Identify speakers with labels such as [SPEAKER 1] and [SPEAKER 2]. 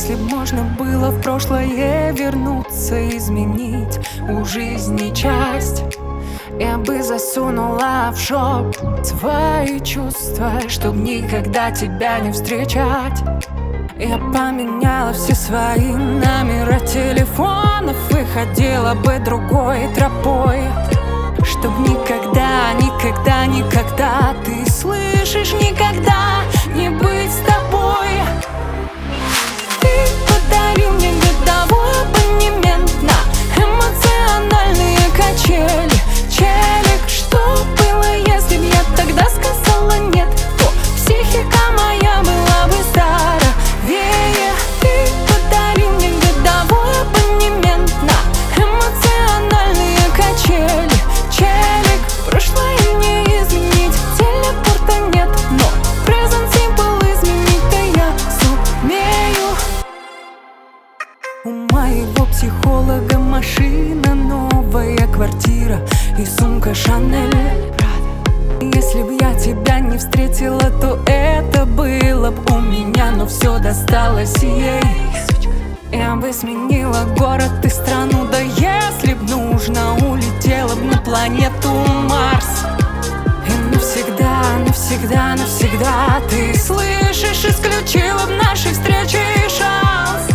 [SPEAKER 1] Если б можно было в прошлое вернуться, изменить у жизни часть, я бы засунула в шоп свои чувства, чтоб никогда тебя не встречать. Я поменяла все свои номера телефонов и ходила бы другой тропой, чтоб никогда, никогда, никогда, ты слышишь, никогда не быть с тобой. Ты подарил мне годовой абонемент на эмоциональные качели. Челик, что было, если б я тогда сказала нет, то психика моя была бы здоровее. Ты подарил мне годовой абонемент на эмоциональные качели. Челик, прошлое не изменить, телепорта нет, но present simple изменить-то я сумею. У моего психолога машина, новая квартира и сумка Шанель. Если б я тебя не встретила, то это было б у меня, но все досталось ей. Я бы сменила город и страну, да если б нужно, улетела б на планету Марс. И навсегда, навсегда, навсегда, ты слышишь, исключила б нашей встречи шанс.